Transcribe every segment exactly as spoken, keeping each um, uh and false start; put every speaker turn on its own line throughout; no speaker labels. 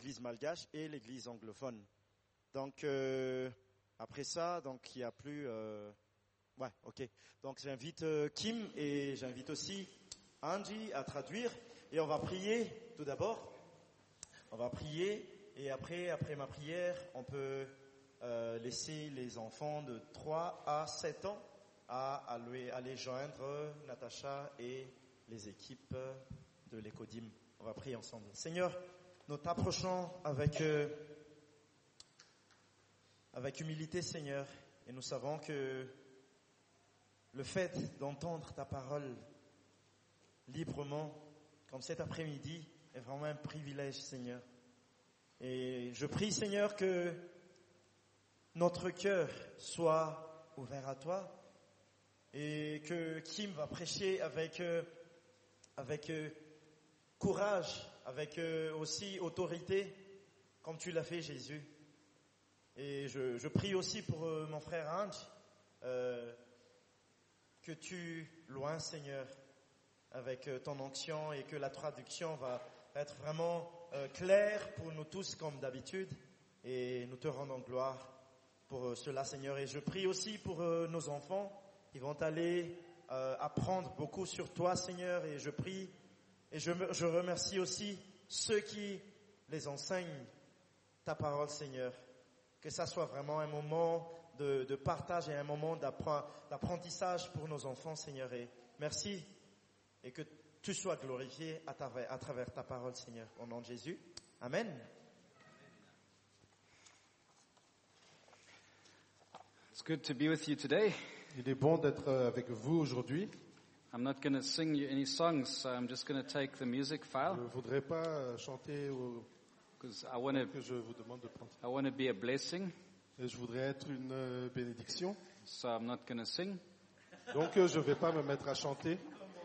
l'église malgache et l'église anglophone. Donc, euh, après ça, donc il n'y a plus... Euh, ouais, ok. Donc, j'invite euh, Kim et j'invite aussi Angie à traduire. Et on va prier tout d'abord. On va prier et après, après ma prière, on peut euh, laisser les enfants de trois à sept ans à aller, aller joindre Natacha et les équipes de l'Écodim. On va prier ensemble. Seigneur, nous t'approchons avec, euh, avec humilité, Seigneur, et nous savons que le fait d'entendre ta parole librement, comme cet après-midi, est vraiment un privilège, Seigneur. Et je prie, Seigneur, que notre cœur soit ouvert à toi et que Kim va prêcher avec, euh, avec euh, courage, avec euh, aussi autorité, comme tu l'as fait, Jésus. Et je, je prie aussi pour euh, mon frère Ange, euh, que tu loin, Seigneur, avec euh, ton onction et que la traduction va être vraiment euh, claire pour nous tous comme d'habitude. Et nous te rendons gloire pour euh, cela, Seigneur. Et je prie aussi pour euh, nos enfants qui vont aller euh, apprendre beaucoup sur toi, Seigneur. Et je prie et je, je remercie aussi ceux qui les enseignent ta parole, Seigneur. Que ça soit vraiment un moment de, de partage et un moment d'apprentissage pour nos enfants, Seigneur. Et merci et que tu sois glorifié à travers, à travers ta parole, Seigneur. Au nom de Jésus. Amen.
It's good to be with you today.
Il est bon d'être avec vous aujourd'hui.
I'm not going to sing you any songs, so I'm just going to take the music
Je
file
ne voudrais pas chanter au
because I want to
que je vous demande de prendre.
I want to be a blessing,
Et je voudrais être une bénédiction.
so I'm not going to sing.
Donc euh, je ne vais pas me mettre à chanter.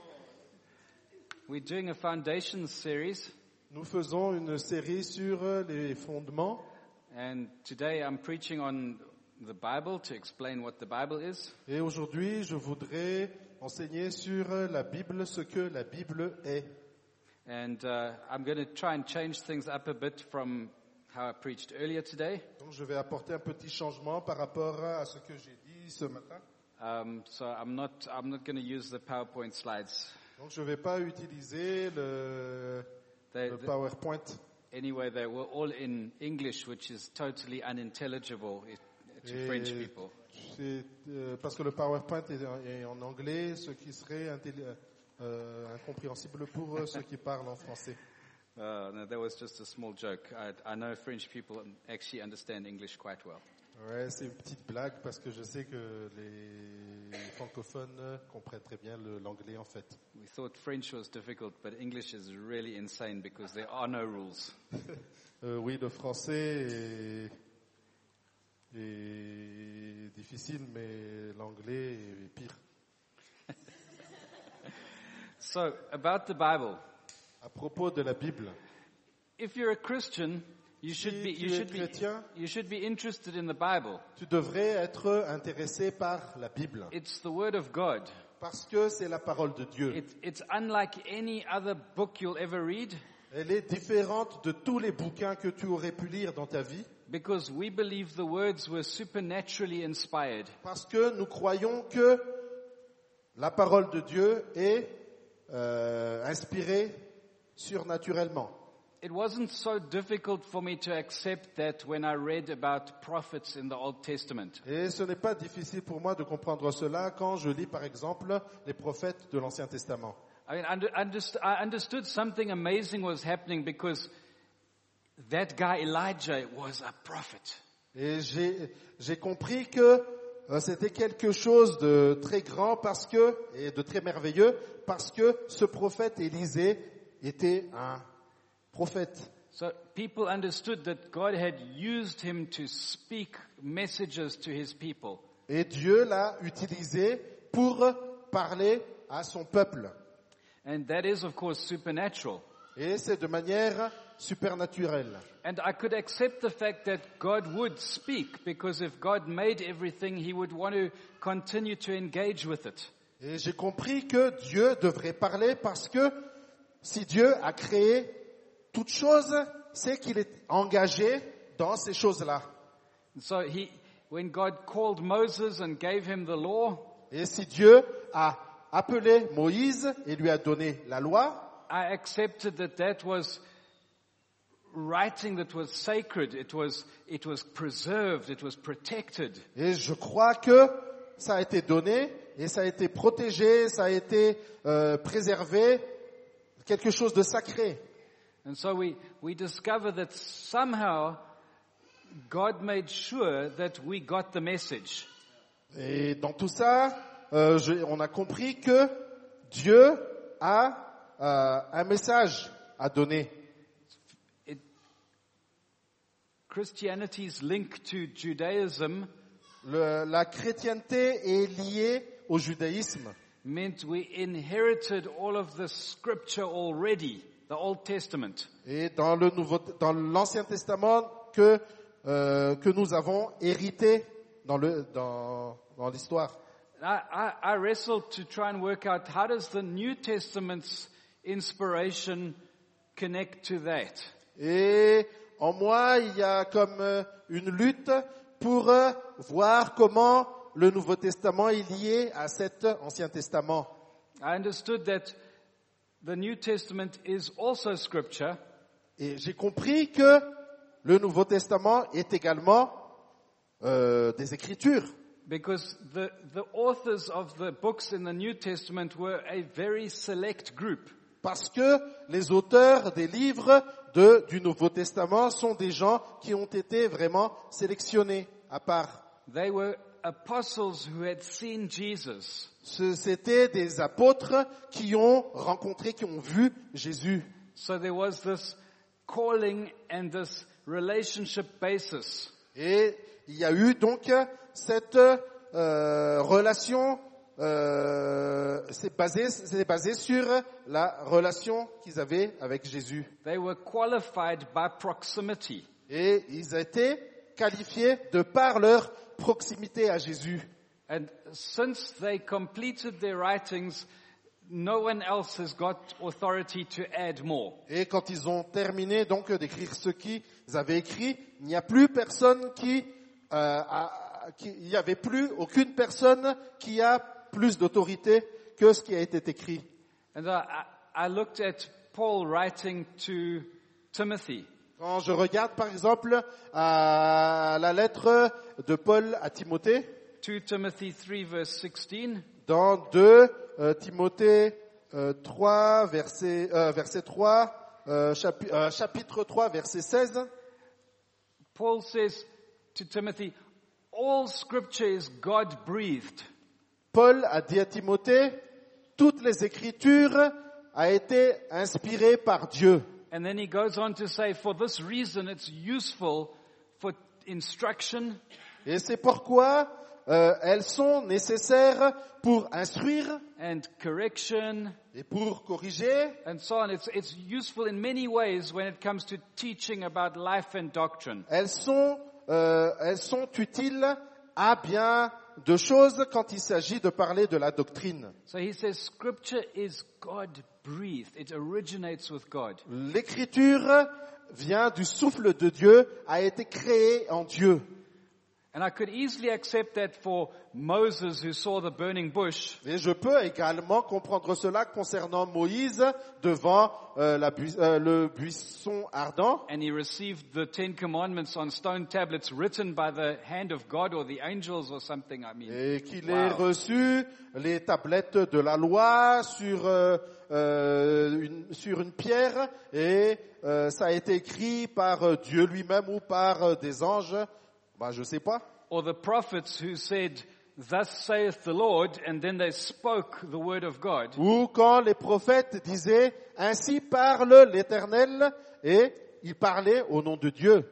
We're doing a foundations series,
Nous faisons une série sur les fondements.
and today I'm preaching on the Bible to explain what the Bible is.
Et aujourd'hui, je voudrais enseigner sur la Bible, ce que la Bible est.
And uh, I'm going to try and change things up a bit from how I preached earlier today.
Donc je vais apporter un petit changement par rapport à ce que j'ai dit ce matin.
Um, so I'm not I'm not going to use the PowerPoint slides.
Donc je ne vais pas utiliser le,
They,
le
they-
PowerPoint.
anyway, they were all in English, which is totally unintelligible i- to
Et
French people.
c'est, euh, parce que le PowerPoint est, en- est en anglais, ce qui serait intelli- euh, incompréhensible pour ceux qui parlent en français.
Uh, no, that was just a small joke. I, I know French people actually understand English quite well.
Ouais, c'est une petite blague parce que je sais que les francophones comprennent très bien le- l'anglais en fait.
We thought French was difficult, but English is really insane because there are no rules.
Euh, oui, le français est, est difficile, mais l'anglais est pire.
So, about the Bible.
À propos de la Bible,
If you're a Christian, you should
Si
be
tu
you
es
should be
chrétien,
you should be interested in the Bible.
tu devrais être intéressé par la Bible
It's the Word of God.
parce que c'est la parole de Dieu.
It, it's unlike any other book you'll ever read
Elle est différente de tous les bouquins que tu aurais pu lire dans ta vie
because we believe the words were supernaturally inspired.
parce que nous croyons que la parole de Dieu est euh, inspirée surnaturellement.
It wasn't so difficult for me to accept that when I read about prophets in the Old Testament.
Et ce n'est pas difficile pour moi de comprendre cela quand je lis par exemple les prophètes de l'Ancien Testament.
I mean, under, underst- I understood something amazing was happening because that guy Elijah was a prophet.
Et j'ai j'ai compris que euh, c'était quelque chose de très grand parce que et de très merveilleux parce que ce prophète Élisée était un prophète.
So people understood that God had used him to speak messages to his people.
Et Dieu l'a utilisé pour parler à son peuple.
And that is, of course, supernatural.
Et c'est de manière supernaturelle.
And I could accept the fact that God would speak because if God made everything, he would want to continue to engage with it.
Et j'ai compris que Dieu devrait parler parce que si Dieu a créé toute chose, c'est qu'il est engagé dans ces choses-là.
And so he, when God called Moses and gave him the law,
Et si Dieu a appelé Moïse et lui a donné la loi,
I accepted that that was writing that was sacred. It was, it was preserved. It was protected.
et je crois que ça a été donné et ça a été protégé, ça a été euh, préservé, quelque chose de sacré.
And so we, we discover that somehow God made sure that we got the message.
Et dans tout ça, euh, je- on a compris que Dieu a euh, un message à donner.
It, Christianity's link to Judaism
Le- la chrétienté est liée au judaïsme.
meant we inherited all of the scripture already, the Old Testament.
Et dans le nouveau, dans l'Ancien Testament que euh, que nous avons hérité dans le dans dans l'histoire.
I, I, I wrestled to try and work out how does the New Testament's inspiration connect to that.
Et en moi, il y a comme euh, une lutte pour euh, voir comment le Nouveau Testament est lié à cet Ancien Testament.
I understood that the New Testament is also scripture,
Et j'ai compris que le Nouveau Testament est également euh, des Écritures.
because the, the authors of the books in the New Testament were a very select group.
Parce que les auteurs des livres de, du Nouveau Testament sont des gens qui ont été vraiment sélectionnés à part.
They were apostles who had seen Jesus.
Ce- C'étaient des apôtres qui ont rencontré, qui ont vu Jésus.
So there was this calling and this relationship basis.
Et il y a eu donc cette euh, relation, euh, c'est basé, c'est basé sur la relation qu'ils avaient avec Jésus.
They were qualified by proximity.
Et ils étaient qualifiés de par leur proximité à Jésus.
And since they completed their writings, no one else has got authority to add more.
Et quand ils ont terminé donc d'écrire ce qu'ils avaient écrit, il n'y a plus personne qui, euh, a, qui, il n'y avait plus aucune personne qui a plus d'autorité que ce qui a été écrit.
And I, I I looked at Paul writing to Timothy.
Quand je regarde par exemple à la lettre de Paul à Timothée,
two Timothy three verse sixteen,
dans deux euh, Timothée euh, trois verset euh, verset trois, euh, chapi- euh, chapitre trois verset seize,
Paul says to Timothy, all scripture is God breathed.
Paul a dit à Timothée, toutes les Écritures a été inspirées par Dieu.
And then he goes on to say, for this reason it's useful for instruction,
Et c'est pourquoi euh, elles sont nécessaires pour instruire
and correction,
et pour corriger.
and so on. It's, it's useful in many ways when it comes to teaching about life and doctrine.
Elles sont, euh, elles sont utiles à bien de choses quand il s'agit de parler de la doctrine.
So he says scripture is God breathed. It originates with God.
L'écriture vient du souffle de Dieu, a été créée en Dieu.
And I could easily accept that for Moses who saw the burning bush.
Et je peux également comprendre cela concernant Moïse devant euh, la bui- euh, le buisson ardent.
And he received the Ten Commandments on stone tablets written by the hand of God or the angels or something, I mean.
Et qu'il
Wow.
ait reçu les tablettes de la loi sur, euh, euh, une, sur une pierre et euh, ça a été écrit par euh, Dieu lui-même ou par euh, des anges. Ben, je sais pas.
Or the prophets who said, thus saith the Lord, and then they spoke the word of God.
Ou quand les prophètes disaient ainsi parle l'Éternel et ils parlaient au nom de Dieu.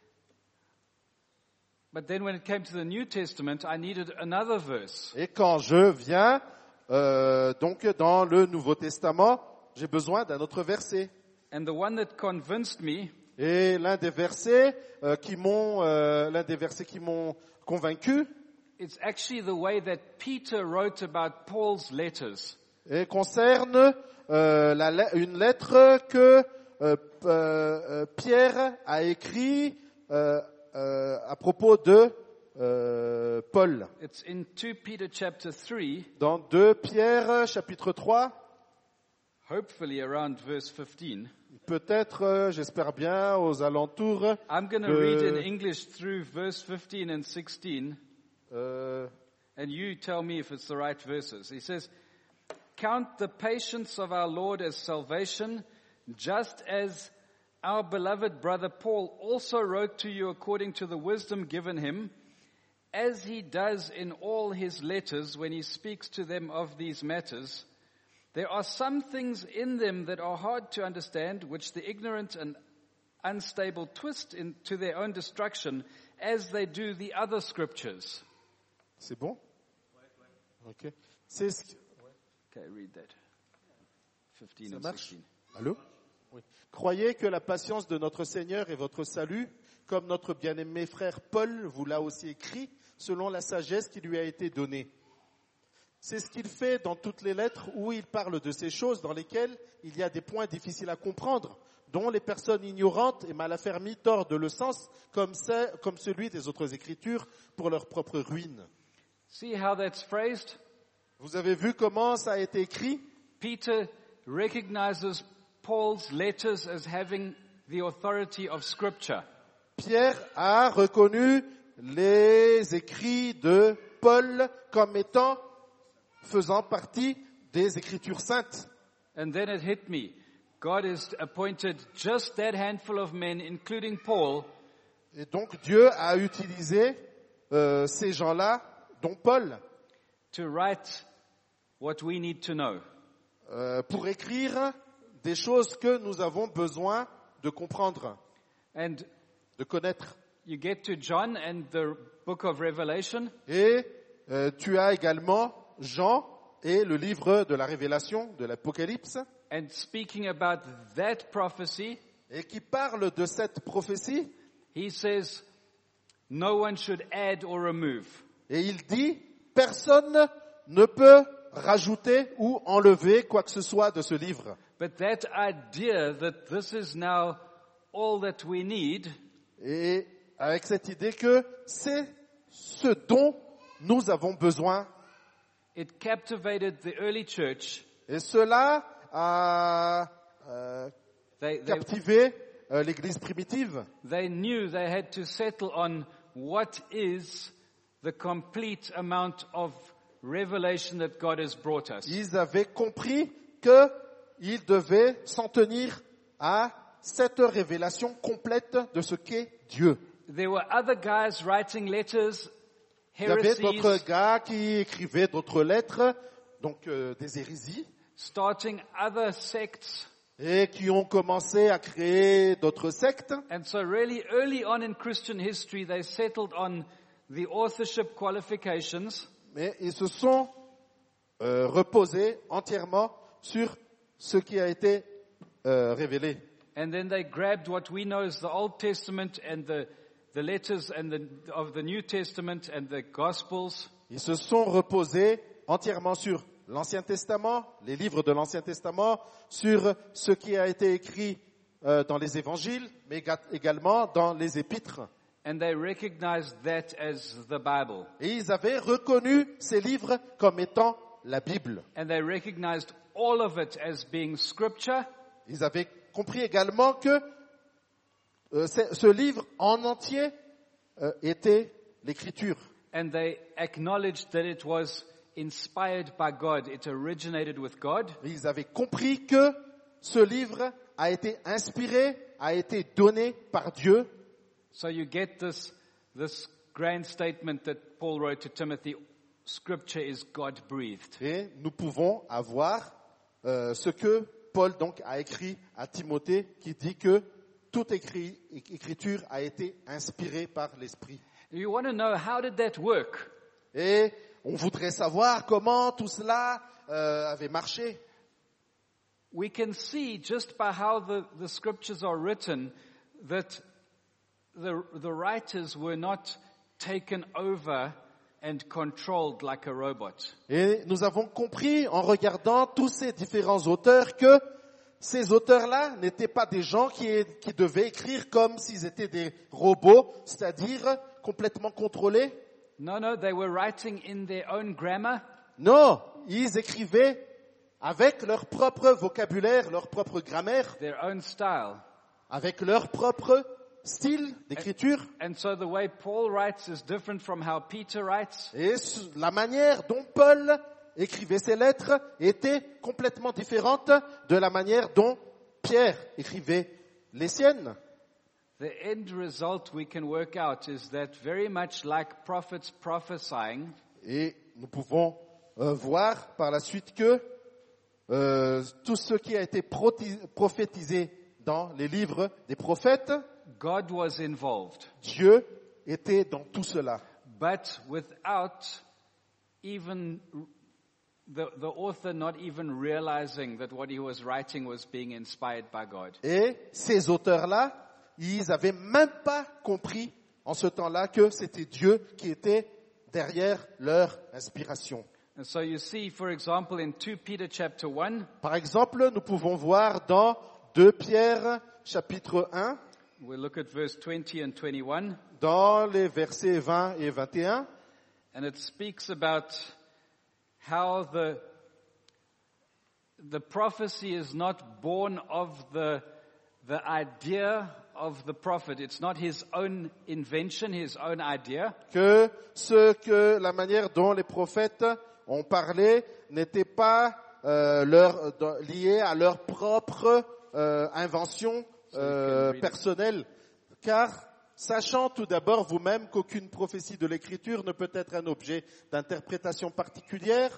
But then when it came to the New Testament, I needed another verse.
Et quand je viens euh, donc dans le Nouveau Testament, j'ai besoin d'un autre verset.
And the one that convinced me
Et l'un des versets euh, qui m'ont euh, l'un des versets qui m'ont convaincu
it's actually the way that Peter wrote about Paul's letters.
et concerne euh, la, le- une lettre que euh, euh, Pierre a écrit euh, euh, à propos de euh, Paul.
It's in two Peter chapter three,
Dans deux Pierre chapitre trois,
hopefully around verse fifteen.
peut-être, euh, j'espère bien, aux alentours.
I'm going to
de-
read in English through verse fifteen and sixteen,
euh,
and you tell me if it's the right verses. He says, "Count the patience of our Lord as salvation, just as our beloved brother Paul also wrote to you according to the wisdom given him, as he does in all his letters when he speaks to them of these matters. There are some things in them that are hard to understand, which the ignorant and unstable twist into their own destruction, as they do the other scriptures."
c'est bon? Ok. C'est ce qui-
Okay, read that. fifteen
Ça
and
marche?
sixteen.
Allô? Oui. Croyez que la patience de notre Seigneur est votre salut, comme notre bien-aimé frère Paul vous l'a aussi écrit, selon la sagesse qui lui a été donnée. C'est ce qu'il fait dans toutes les lettres où il parle de ces choses dans lesquelles il y a des points difficiles à comprendre, dont les personnes ignorantes et mal affermies tordent le sens, comme, c'est- comme celui des autres Écritures, pour leur propre ruine.
See how that's phrased?
Vous avez vu comment ça a été écrit?
Peter recognizes Paul's letters as having the authority of Scripture.
Pierre a reconnu les écrits de Paul comme étant, faisant partie des Écritures saintes.
And then it hit me. God has appointed just that handful of men, including Paul,
Et donc Dieu a utilisé euh, ces gens-là, dont Paul,
to write what we need to know.
euh, pour écrire des choses que nous avons besoin de comprendre,
And
de connaître.
you get to John and the book of Revelation,
Et euh, tu as également Jean et le livre de la Révélation, de l'Apocalypse,
and speaking about that prophecy,
et qui parle de cette prophétie,
he says, no one should add or remove.
et il dit, personne ne peut rajouter ou enlever quoi que ce soit de ce livre.
But that idea that this is now all that we need
Et avec cette idée que c'est ce dont nous avons besoin.
it captivated the early church.
Et cela a euh,
They, they,
captivé euh, l'Église primitive.
they knew they had to settle on what is the complete amount of revelation that God has brought us.
Ils avaient compris qu'ils devaient s'en tenir à cette révélation complète de ce qu'est Dieu.
There were other guys writing letters,
Il y avait
heresies,
d'autres gars qui écrivaient d'autres lettres, donc euh, des hérésies,
starting other sects.
et qui ont commencé à créer d'autres sectes.
And so really early on in Christian history, they settled on the authorship qualifications.
Mais ils se sont euh, reposés entièrement sur ce qui a été euh, révélé.
And then they grabbed what we know as the Old Testament and the, the letters and the, of the New Testament and the Gospels.
Ils se sont reposés entièrement sur l'Ancien Testament, les livres de l'Ancien Testament, sur ce qui a été écrit euh, dans les évangiles, mais éga- également dans les épîtres.
And they recognized that as the Bible.
Et ils avaient reconnu ces livres comme étant la Bible.
And they recognized all of it as being scripture.
Ils avaient compris également que euh, c'est- ce livre en entier euh, était l'Écriture.
And they acknowledged that it was inspired by God. It originated with God.
Et ils avaient compris que ce livre a été inspiré, a été donné par Dieu.
So you get this, this grand statement that Paul wrote to Timothy, Scripture is God-breathed.
Et nous pouvons avoir euh, ce que Paul donc a écrit à Timothée, qui dit que toute écrit, écriture a été inspirée par l'Esprit.
You want to know, how did that work?
Et on voudrait savoir comment tout cela euh, avait marché.
We can see just by how the, the scriptures are written that the, the writers were not taken over and controlled like a robot.
Et nous avons compris en regardant tous ces différents auteurs que ces auteurs-là n'étaient pas des gens qui, qui devaient écrire comme s'ils étaient des robots, c'est-à-dire complètement contrôlés.
No, no, they were writing in their own grammar.
Non, ils écrivaient avec leur propre vocabulaire, leur propre grammaire,
Their own style.
avec leur propre style d'écriture.
And so the way Paul writes is different from how Peter writes.
Et la manière dont Paul écrivait ses lettres était complètement différente de la manière dont Pierre écrivait les siennes.
The end result we can work out is that very much like prophets prophesying,
Et nous pouvons euh, voir par la suite que euh, tout ce qui a été proti- prophétisé dans les livres des prophètes,
God was involved,
Dieu était dans tout cela.
but without even the, the author not even realizing that what he was writing was being inspired by God.
Et ces auteurs-là, ils avaient même pas compris en ce temps-là que c'était Dieu qui était derrière leur inspiration.
And so you see, for example, in Second Peter chapter one,
Par exemple, nous pouvons voir dans deux Pierre chapitre un,
we'll look at verse twenty and twenty-one,
dans les versets vingt et vingt et un,
and it speaks about how the the prophecy is not born of the the idea of the prophet. It's not his own invention, his own idea.
que ce que la manière dont les prophètes ont parlé n'était pas euh, leur, dans- lié à leur propre euh, invention euh, personnelle, car sachant tout d'abord vous-même qu'aucune prophétie de l'Écriture ne peut être un objet d'interprétation particulière,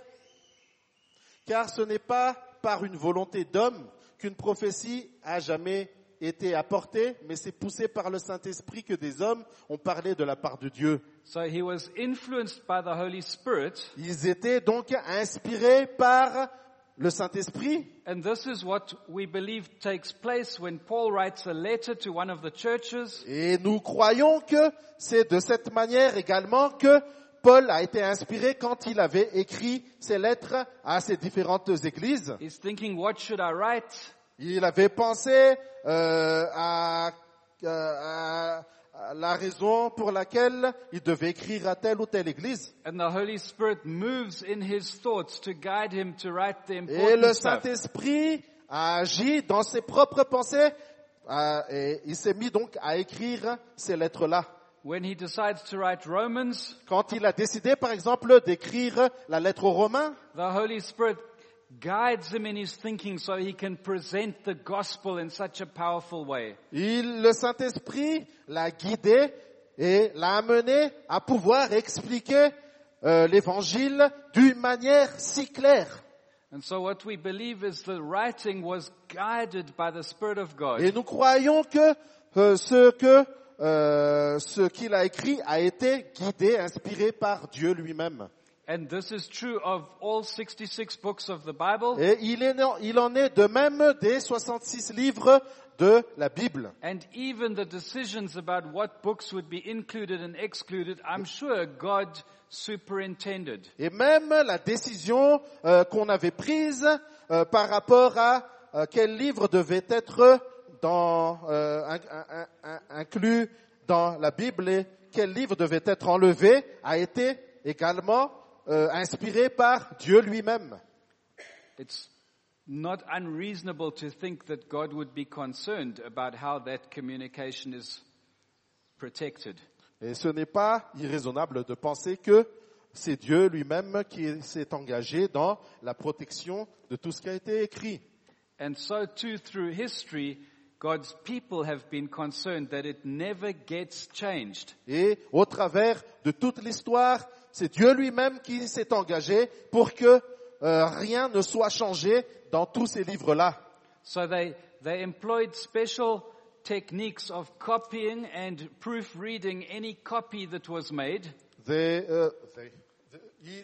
car ce n'est pas par une volonté d'homme qu'une prophétie a jamais été apportée, mais c'est poussé par le Saint-Esprit que des hommes ont parlé de la part de Dieu.
So he was influenced by the Holy Spirit,
Ils étaient donc inspirés par le Saint-Esprit.
and this is what we believe takes place when Paul writes a letter to one of the churches.
Et nous croyons que c'est de cette manière également que Paul a été inspiré quand il avait écrit ses lettres à ces différentes églises.
He's thinking, what should I write?
Il avait pensé euh, à, à, à la raison pour laquelle il devait écrire à telle ou telle église.
And the Holy Spirit moves in his thoughts to guide him to write the
Et
important
le
stuff.
Saint-Esprit a agi dans ses propres pensées euh, et il s'est mis donc à écrire ces lettres-là.
When he decides to write Romans,
Quand il a décidé, par exemple, d'écrire la lettre aux Romains,
the Holy Spirit guides him in his thinking so he can present the gospel in such a powerful way.
il, le Saint-Esprit l'a guidé et l'a amené à pouvoir expliquer euh, l'évangile d'une manière si claire.
And so what we believe is the writing was guided by the Spirit of God.
Et nous croyons que euh, ce que euh, ce qu'il a écrit a été guidé, inspiré par Dieu lui-même.
And this is true of all sixty-six books of the Bible.
Et il, est, il en est de même des soixante-six livres de la Bible.
And even the decisions about what books would be included and excluded, I'm sure God superintended.
Et même la décision euh, qu'on avait prise euh, par rapport à euh, quel livre devait être dans, euh, un, un, un, inclus dans la Bible et quel livre devait être enlevé a été également euh, inspiré par Dieu lui-même.
It's not unreasonable to think that God would be concerned about how that communication is protected.
Et ce n'est pas irraisonnable de penser que c'est Dieu lui-même qui s'est engagé dans la protection de tout ce qui a été écrit.
And so too through history, God's people have been concerned that it never gets changed.
Et au travers de toute l'histoire, c'est Dieu lui-même qui s'est engagé pour que euh, rien ne soit changé dans tous ces livres-là.
So they, they employed special techniques of copying and proofreading any copy that was made.
They, uh, they, they,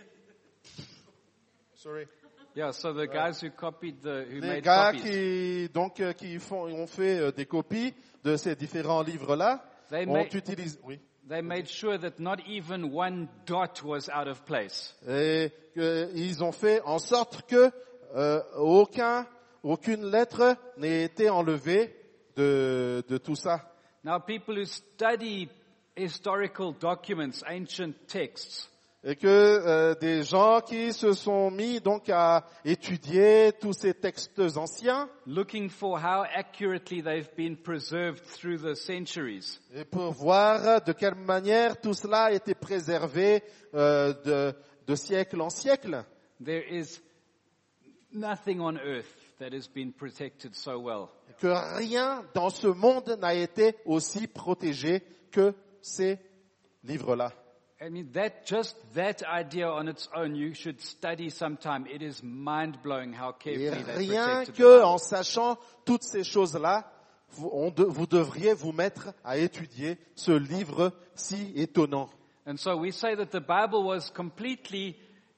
sorry.
Yeah, so the guys who copied the, who
Les
made
gars
copies,
qui donc euh, qui font ont fait euh, des copies de ces différents livres-là
They
ont
made-
utilisé oui
they made sure that not even one dot was out of place.
et que, ils ont fait en sorte que euh, aucun aucune lettre n'ait été enlevée de, de tout ça.
Now, people who study historical documents, ancient texts,
Et que euh, des gens qui se sont mis donc à étudier tous ces textes anciens
looking for how accurately they've been preserved through the centuries,
et pour voir de quelle manière tout cela a été préservé euh, de, de siècle en siècle,
there is nothing on earth that has been protected so well.
que rien dans ce monde n'a été aussi protégé que ces livres-là.
I mean, that just that idea on its own, you should study sometime. It is mind-blowing how
Et
carefully they
rien
protected the
que
Bible.
en sachant toutes ces choses-là, vous, on de- vous devriez vous mettre à étudier ce livre si étonnant.
And so we say that the Bible was completely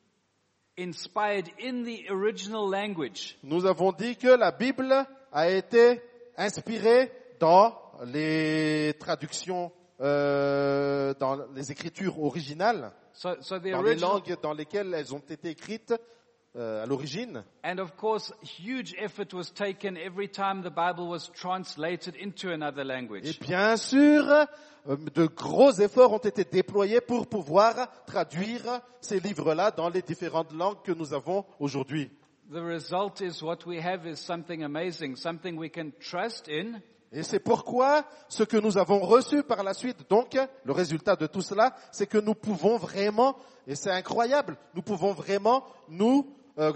inspired in the original language.
Nous avons dit que la Bible a été inspirée dans les traductions, euh, dans les écritures originales,
So, so the
dans les
original,
langues dans lesquelles elles ont été écrites euh, à l'origine.
and of course, huge effort was taken every time the Bible was translated into another
Et
language.
bien sûr, euh, de gros efforts ont été déployés pour pouvoir traduire ces livres-là dans les différentes langues que nous avons aujourd'hui.
The result is what we have is something amazing, something we can trust in,
Et c'est pourquoi ce que nous avons reçu par la suite, donc le résultat de tout cela, c'est que nous pouvons vraiment, et c'est incroyable, nous pouvons vraiment nous, euh,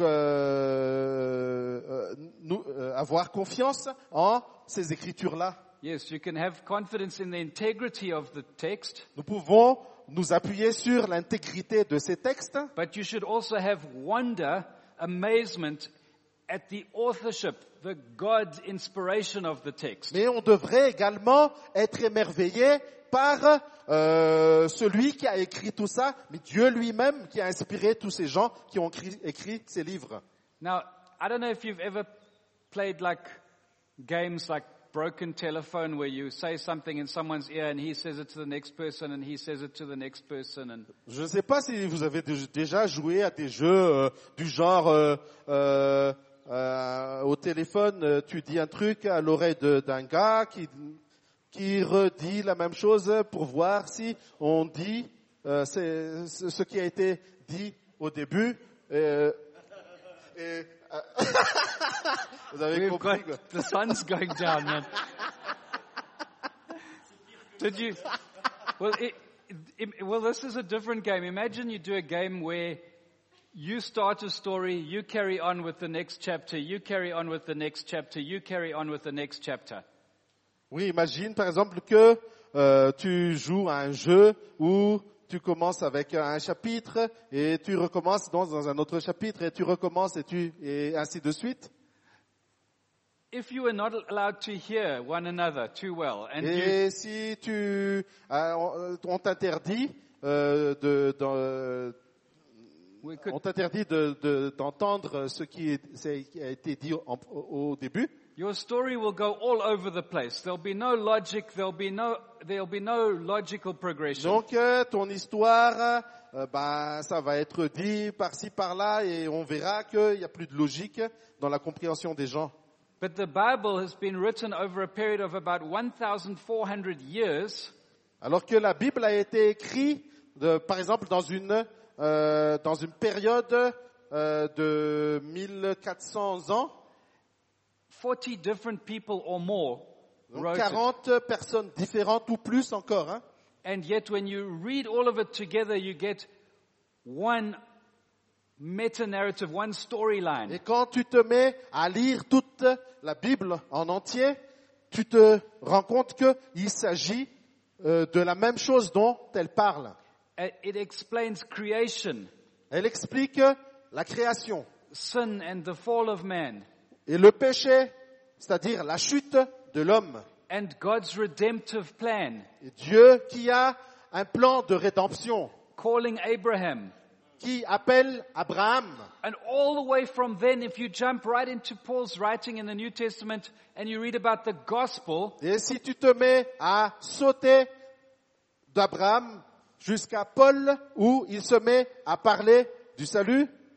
euh, euh, nous euh, avoir confiance en ces écritures-là.
Yes, you can have confidence in the integrity of the text,
Nous pouvons nous appuyer sur l'intégrité de ces textes,
but you should also have wonder, amazement at the authorship, the God inspiration of the text.
mais on devrait également être émerveillé par euh, celui qui a écrit tout ça, mais Dieu lui-même qui a inspiré tous ces gens qui ont écrit, écrit ces livres.
Now, I don't know if you've ever played like games like broken telephone where you say something in someone's ear and he says it to the next person and he says it to the next person and
Je ne sais pas si vous avez dé- déjà joué à des jeux euh, du genre euh, euh, euh, au téléphone, euh, tu dis un truc à l'oreille de- d'un gars qui, qui redit la même chose pour voir si on dit euh, c'est- ce ce qui a été dit au début. Euh, et, euh, vous avez
we've
compris
got
quoi.
the sun's going down, man. Did you? Well, it, it, well, this is a different game. Imagine you do a game where you start a story, you carry on with the next chapter, you carry on with the next chapter, you carry on with the next chapter.
Oui, imagine par exemple que euh, tu joues à un jeu où tu commences avec un chapitre et tu recommences dans, dans un autre chapitre et tu recommences et tu et ainsi de suite.
If you were not allowed to hear one another too well, and you,
Et si tu euh, on on t'interdit euh, de, de-
we could,
on t'interdit de- de- d'entendre ce qui, est- c'est- qui a été dit en- au, au début,
your story will go all over the place. There'll be no logic. There'll be no. There'll be no logical progression.
donc euh, ton histoire, euh, ben ça va être dit par-ci par-là et on verra qu'il n'y a plus de logique dans la compréhension des gens.
But the Bible has been written over a period of about one thousand four hundred years,
Alors que la Bible a été écrite, de, par exemple, dans une euh, dans une période euh, de mille quatre cents ans,
forty different people or more
donc
wrote it.
quarante personnes différentes ou plus encore. Hein.
And yet when you read all of it together, you get one meta-narrative, one storyline.
Et quand tu te mets à lire toute la Bible en entier, tu te rends compte qu'il s'agit euh, de la même chose dont elle parle.
Uh, It explains creation,
Elle explique la création
sin and the fall of man,
et le péché, c'est-à-dire la chute de l'homme.
and God's redemptive plan,
Et Dieu qui a un plan de rédemption,
calling Abraham.
qui appelle Abraham.
And all the way from then, if you jump right into Paul's writing in the New Testament and you read about the gospel,
Et si tu te mets à sauter d'Abraham jusqu'à Paul, où il se met à parler du salut,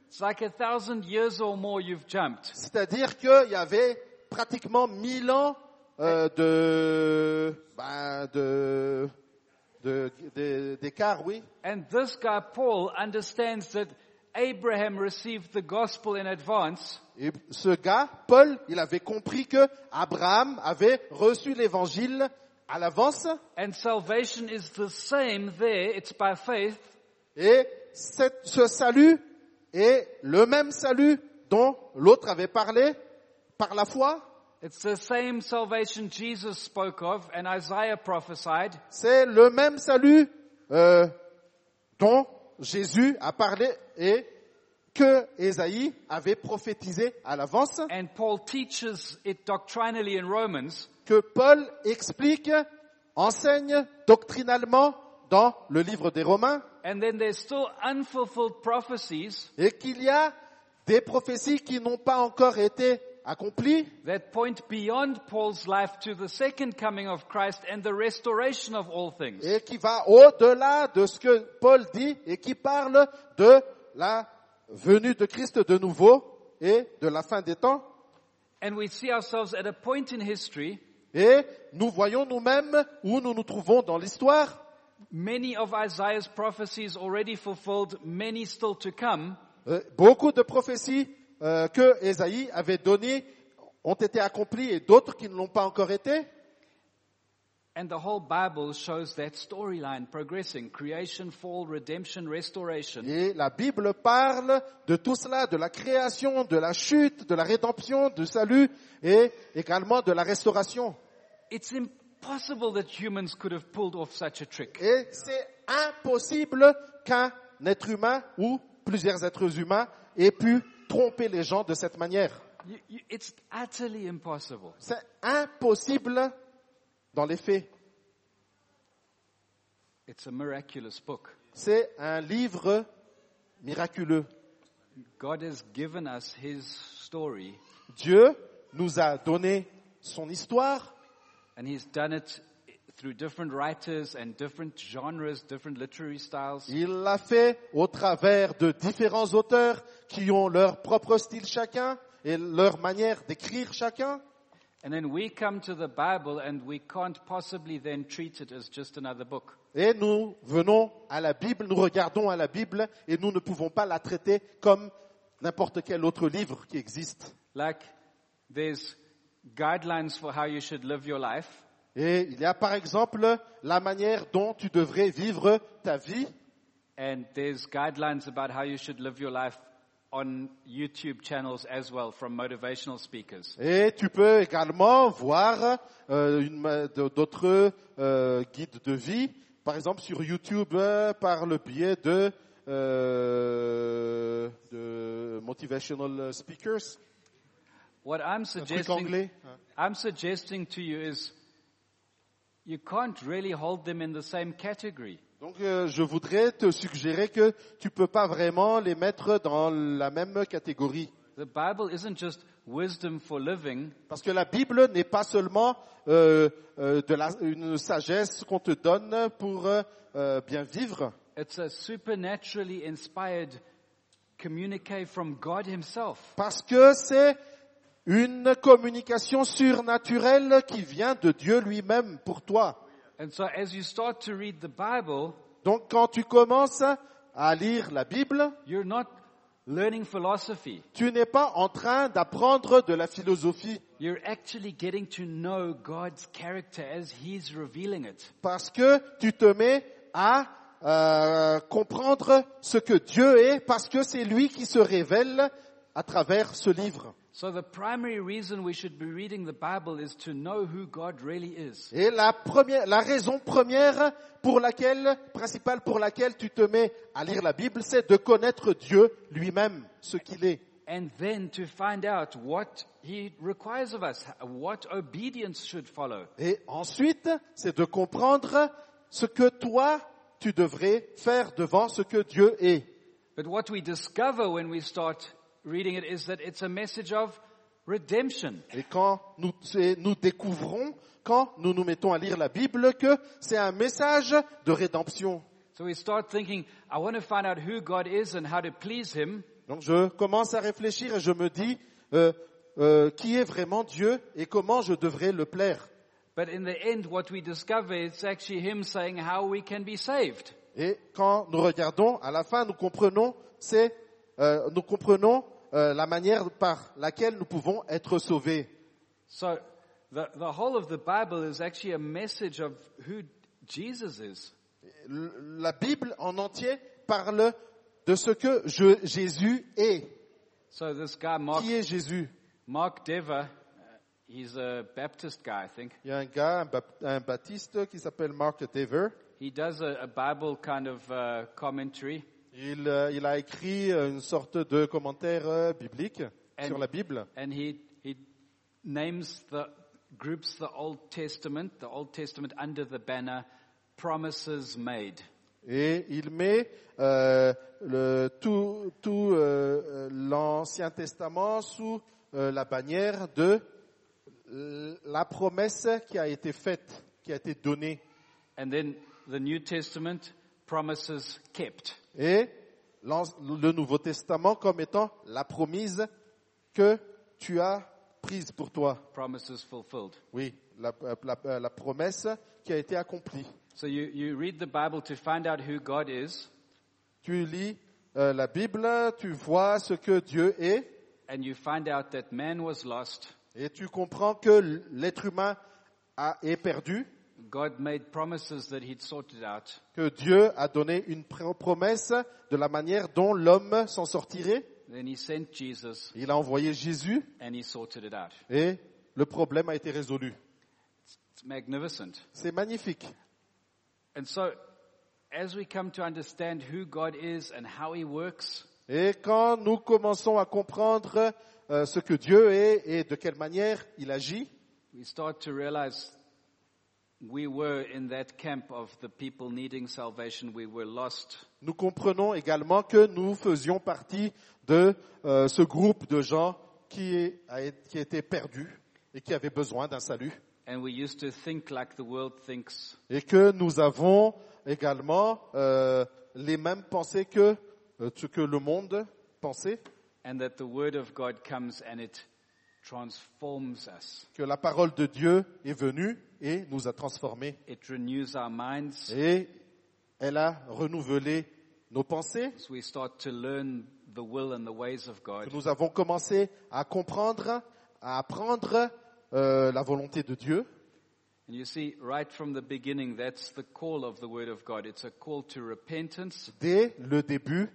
It's like a thousand years or more you've jumped.
C'est-à-dire qu'il y avait pratiquement mille ans euh, de, ben, de, de, de, d'écart, oui.
And this guy, Paul, understands that Abraham received the gospel in advance.
Et ce gars, Paul, il avait compris que Abraham avait reçu l'évangile à l'avance.
And salvation is the same there. It's by faith.
Et cette, ce salut est le même salut dont l'autre avait parlé par la foi.
It's the same salvation Jesus spoke of and Isaiah prophesied.
C'est le même salut euh, dont Jésus a parlé et que Ésaïe avait prophétisé à l'avance,
And Paul teaches it doctrinally in Romans.
que Paul explique, enseigne doctrinalement dans le livre des Romains,
And then there's still unfulfilled prophecies
et qu'il y a des prophéties qui n'ont pas encore été accomplies
that point beyond Paul's life to the second coming of Christ and the restoration of all things.
et qui va au-delà de ce que Paul dit et qui parle de la venue de Christ de nouveau et de la fin des temps.
And we see ourselves at a point in history,
Et nous voyons nous-mêmes où nous nous trouvons dans l'histoire.
many of Isaiah's prophecies already fulfilled, many still to come.
Euh, beaucoup de prophéties euh, que Ésaïe avait données ont été accomplies et d'autres qui ne l'ont pas encore été.
And the whole Bible shows that storyline progressing: creation, fall, redemption, restoration.
Et la Bible parle de tout cela, de la création, de la chute, de la rédemption, du salut et également de la restauration.
It's impossible that humans could have pulled off such a trick.
Et c'est impossible qu'un être humain ou plusieurs êtres humains aient pu tromper les gens de cette manière.
You, you, it's utterly impossible.
C'est impossible dans les faits.
It's a miraculous book.
C'est un livre miraculeux.
God has given us His story,
Dieu nous a donné son histoire
and He's done it through different writers and different genres, different literary styles.
Il l'a fait au travers de différents auteurs qui ont leur propre style chacun et leur manière d'écrire chacun.
And then we come to the Bible and we can't possibly then treat it as just another book.
Et nous venons à la Bible, nous regardons à la Bible et nous ne pouvons pas la traiter comme n'importe quel autre livre qui existe.
Like there's guidelines for how you should live your life.
Et il y a par exemple la manière dont tu devrais vivre ta vie.
And there's guidelines about how you should live your life on YouTube channels as well from motivational speakers.
Et tu peux également voir euh, une, d'autres euh, guides de vie, par exemple sur YouTube euh, par le biais de, euh, de motivational speakers.
What I'm
Un truc
suggesting,
anglais.
I'm suggesting to you is you can't really hold them in the same category.
Donc euh, je voudrais te suggérer que tu peux pas vraiment les mettre dans la même catégorie.
The Bible isn't just wisdom for living.
Parce que la Bible n'est pas seulement euh, euh, de la, une sagesse qu'on te donne pour euh, bien vivre.
It's a supernaturally inspired communique from God Himself.
Parce que c'est une communication surnaturelle qui vient de Dieu lui-même pour toi.
And so as you start to read the Bible,
Donc quand tu commences à lire la Bible,
you're not learning philosophy.
tu n'es pas en train d'apprendre de la philosophie.
You're actually getting to know God's character as He's revealing it.
Parce que tu te mets à euh, comprendre ce que Dieu est, parce que c'est lui qui se révèle à travers ce livre.
So the primary reason we should be reading the Bible is to know who God really is.
Et la première, la raison première pour laquelle, principale pour laquelle tu te mets à lire la Bible, c'est de connaître Dieu lui-même, ce qu'il est.
And then to find out what He requires of us, what obedience should follow.
Et ensuite, c'est de comprendre ce que toi, tu devrais faire devant ce que Dieu est.
But what we discover when we start reading it is that it's a message of redemption.
Et quand nous, c'est- nous découvrons, quand nous nous mettons à lire la Bible, que c'est un message de rédemption.
So we start thinking, I want to find out who God is and how to please Him.
Donc je commence à réfléchir et je me dis euh, euh, qui est vraiment Dieu et comment je devrais le plaire.
But in the end, what we discover is actually him saying how we can be saved.
Et quand nous regardons, à la fin, nous comprenons, c'est, euh, nous comprenons euh, la manière par laquelle nous pouvons être sauvés.
So the, the whole of the Bible is actually a message of who Jesus is.
L- La Bible en entier parle de ce que je- Jésus est.
So this guy, Mark,
Qui est Jésus?
Mark Dever, uh, he's a Baptist guy, I think.
Il y a un gars, un, bap- un baptiste qui s'appelle Mark Dever.
He does a, a Bible kind of uh, commentary.
Il, euh, il a écrit une sorte de commentaire euh, biblique
And-
sur la Bible.
And he, he names the groups the Old Testament, the Old Testament under the banner promises made.
Et il met euh, le, tout, tout euh, l'Ancien Testament sous euh, la bannière de euh, la promesse qui a été faite, qui a été donnée.
And then the New Testament promises kept.
Et l'an- le Nouveau Testament comme étant la promise que tu as prise pour toi.
Promises fulfilled.
Oui, la, la, la promesse qui a été accomplie.
So you, you read the Bible to find out who God is,
Tu lis euh, la Bible, tu vois ce que Dieu est,
and you find out that man was lost.
et tu comprends que l'être humain a, est perdu,
God made promises that he'd sorted out.
que Dieu a donné une pr- promesse de la manière dont l'homme s'en sortirait.
Then he sent Jesus,
Il a envoyé Jésus
and he sorted it out.
et le problème a été résolu.
It's magnificent.
C'est magnifique.
And so, as we come to understand who God is and how he works,
Et quand nous commençons à comprendre euh, ce que Dieu est et de quelle manière il agit,
we start to realize we were in that camp of the people needing salvation. We were lost.
nous comprenons également que nous faisions partie de euh, ce groupe de gens qui, a, qui étaient perdus et qui avaient besoin d'un salut.
And we used to think like the world thinks.
Et que nous avons également euh, les mêmes pensées que euh, ce que le monde pensait,
And that the word of God comes and it transforms us.
que la parole de Dieu est venue et nous a transformés.
It renews our minds.
Et elle a renouvelé nos pensées.
As we start to learn the will and the ways of God.
Que nous avons commencé à comprendre, à apprendre euh, la volonté de Dieu.
And you see, right from the beginning, that's the call of the word of God. It's a call to repentance.
Dès le début,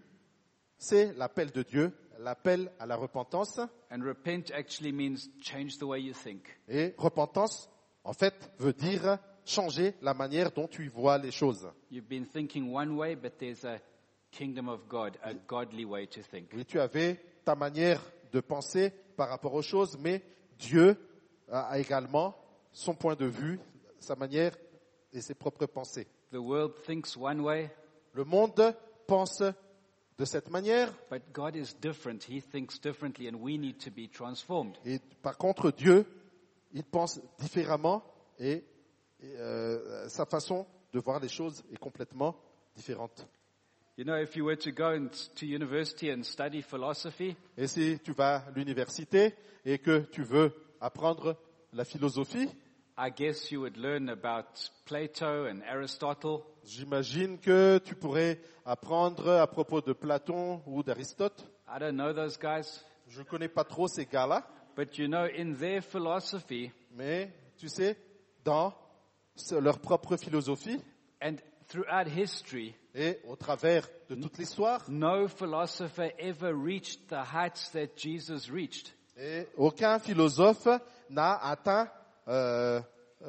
c'est l'appel de Dieu, l'appel à la repentance.
And repent actually means change the way you think.
Et repentance, en fait, veut dire changer la manière dont tu vois les choses.
You've been thinking one way, but there's a kingdom of God, a godly way to think.
Oui, tu avais ta manière de penser par rapport aux choses, mais Dieu a également son point de vue, sa manière et ses propres pensées.
The world thinks one way,
Le monde pense de cette manière,
but God is different. He thinks differently, and we need to be transformed.
et par contre Dieu, il pense différemment et, et, euh, sa façon de voir les choses est complètement différente.
You know, if you were to go in- to university and study philosophy,
Et si tu vas à l'université et que tu veux apprendre la philosophie,
I guess you would learn about Plato and Aristotle.
j'imagine que tu pourrais apprendre à propos de Platon ou d'Aristote.
I don't know those guys,
Je ne connais pas trop ces gars-là,
but you know, in their philosophy
mais tu sais, dans ce- leur propre philosophie
and throughout history,
et au travers de toute l'histoire,
no philosopher ever reached the heights that Jesus reached.
et aucun philosophe n'a atteint, euh,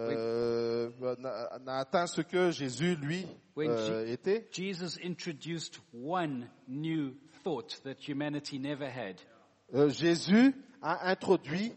euh, n'a- n'a atteint ce que Jésus, lui,
When
euh,
Je-
était.
Jesus introduced one new thought that humanity never had.
Euh, Jésus a introduit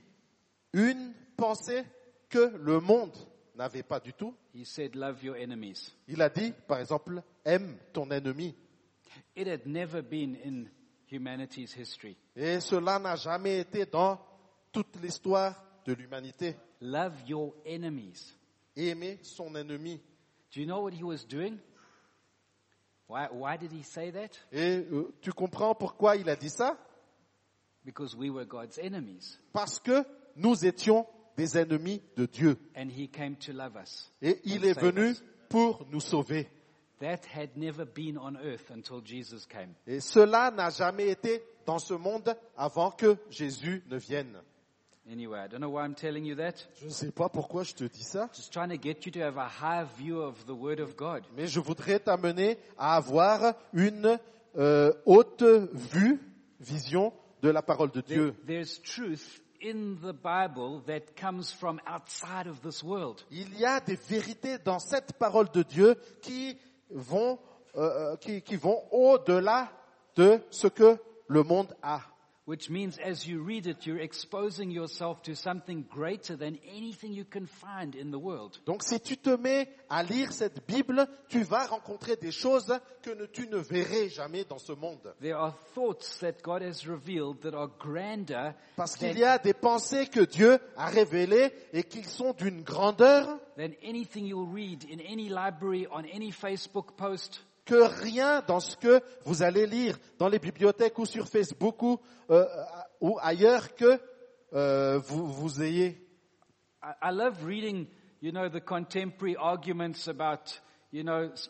une pensée que le monde n'avait pas du tout.
He said, love your enemies.
Il a dit, par exemple, aime ton ennemi.
It had never been in humanity's history.
Et cela n'a jamais été dans toute l'histoire de l'humanité.
Love your enemies.
Aimer son ennemi.
Do you know what he was doing? Why, why did he say that?
Et euh, tu comprends pourquoi il a dit ça?
Because we were God's enemies.
Parce que nous étions des ennemis de Dieu.
And he came to love us.
Et il
and
est
save
venu
us.
pour nous sauver.
That had never been on earth until Jesus came.
Et cela n'a jamais été dans ce monde avant que Jésus ne vienne.
Anyway, I don't know why I'm telling you that.
Je ne sais pas pourquoi je te dis ça,
Just trying to get you to have a high view of the Word of God.
mais je voudrais t'amener à avoir une euh, haute vue, vision de la parole de
There,
Dieu.
there's truth in the Bible that comes from outside of this world.
Il y a des vérités dans cette parole de Dieu qui vont, euh, qui, qui vont au-delà de ce que le monde a.
Which means as you read it, you're exposing yourself to something greater than anything you can find in the world.
Donc si tu te mets à lire cette Bible, tu vas rencontrer des choses que ne- tu ne verrais jamais dans ce monde.
There are thoughts that God has revealed that are grander
Parce qu'il
than,
y a des pensées que Dieu a révélées et qui sont d'une grandeur
than anything you'll read in any library, on any Facebook post.
que rien dans ce que vous allez lire dans les bibliothèques ou sur Facebook ou, euh, ou ailleurs que euh, vous, vous ayez.
I, I love reading, you know, the contemporary arguments about, you know, s-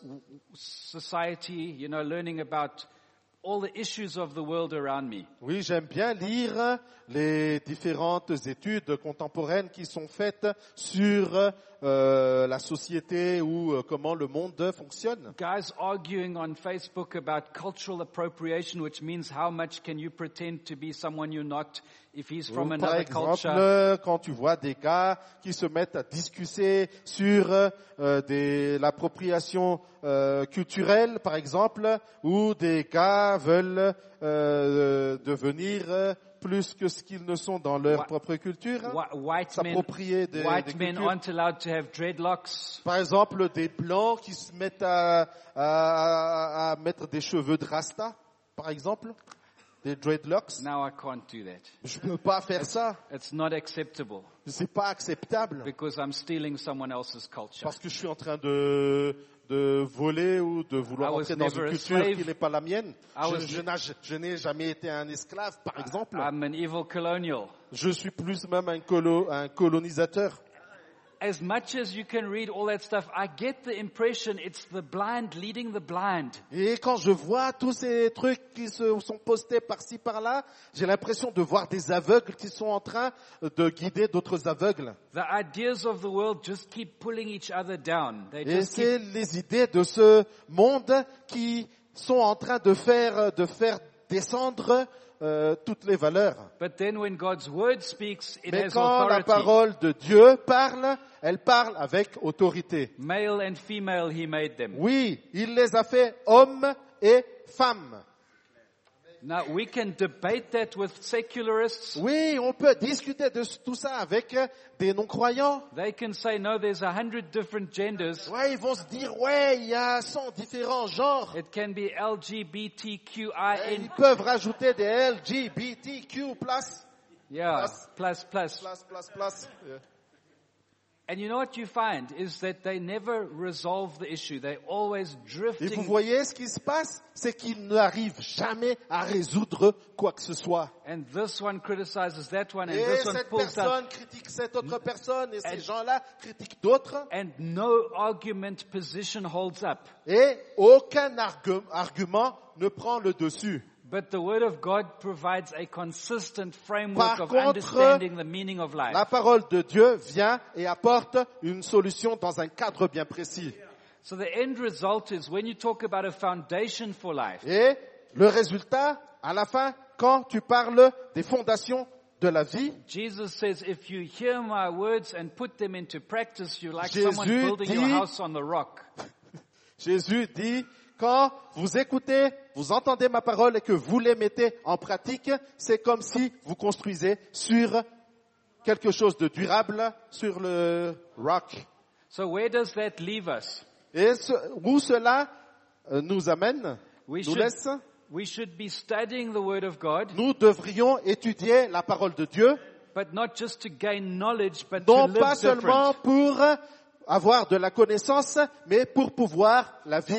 society, you know, learning about all the issues of the world around me.
Oui, j'aime bien lire les différentes études contemporaines qui sont faites sur euh, la société ou euh, comment le monde fonctionne.
Guys arguing on Facebook about cultural appropriation, which means how much can you pretend to be someone you're not if he's from
Ou, par
another
exemple,
culture.
quand tu vois des gars qui se mettent à discuter sur euh, des, l'appropriation euh, culturelle, par exemple, ou des gars veulent euh, devenir euh, plus que ce qu'ils ne sont dans leur
Whi-
propre culture,
Whi- White men,
s'approprier des, des
white men
cultures.
aren't allowed to have dreadlocks.
Par exemple, des blancs qui se mettent à, à, à mettre des cheveux de rasta, par exemple, des dreadlocks.
Now I can't do that.
Je peux pas faire ça.
It's not acceptable
C'est pas acceptable.
because I'm stealing someone else's culture.
Parce que je suis en train de, de voler ou de vouloir
I was
entrer dans
never
une
a
culture
slave.
qui n'est pas la mienne.
I
Je,
was-
je n'ai- je n'ai jamais été un esclave, par exemple.
I'm an evil colonial.
Je suis plus même un, colo, un colonisateur.
As much as you can read all that stuff, I get the impression it's the blind leading the blind.
Et quand je vois tous ces trucs qui se sont postés par-ci par-là, j'ai l'impression de voir des aveugles qui sont en train de guider d'autres aveugles.
The ideas of the world just keep pulling each other down. They
Et
just keep,
c'est les idées de ce monde qui sont en train de faire, de faire descendre euh, toutes les valeurs.
but then when God's word speaks, it
Mais
has
quand la
authority.
parole de Dieu parle, elle parle avec autorité.
Male and female, He made them.
Oui, il les a fait hommes et femmes.
Now we can debate that with secularists.
Oui, on peut discuter de tout ça avec des non-croyants.
They can say, no, there's a hundred different genders.
Ouais, ils vont se dire, ouais, il y a cent différents genres.
It can be L G B T Q
Et
I
ils
N.
peuvent rajouter des L G B T Q plus,
Yeah, plus, plus.
plus, plus, plus. Euh,
And you know what you find is that they never resolve the issue. They're always
Et vous
drifting.
voyez ce qui se passe, c'est qu'ils n'arrivent jamais à résoudre quoi que ce soit.
And this one criticizes that one, and
Et
this one
cette
pulls down.
personne critique cette autre personne, et ces
And-
gens-là critiquent d'autres.
And no argument position holds up.
Et aucun argu- argument ne prend le dessus.
But the Word of God provides a consistent framework
Par
of
contre,
understanding the meaning of life.
La parole de Dieu vient et apporte une solution dans un cadre bien précis.
So the end result is when you talk about a foundation for life,
Et le résultat, à la fin, quand tu parles des fondations de la vie,
Jesus says, if you hear my words and put them into practice, you're like
Jésus
someone building your
dit-
house on the rock.
Jésus dit, quand vous écoutez, vous entendez ma parole et que vous les mettez en pratique, c'est comme si vous construisez sur quelque chose de durable, sur le rock.
So where does that leave us?
Et ce, où cela euh, nous amène,
We
nous
should,
laisse,
we should be studying the Word of God,
nous devrions étudier la parole de Dieu,
but not just to gain knowledge, but to
non
live
pas seulement
different.
pour avoir de la connaissance, mais pour pouvoir la vivre.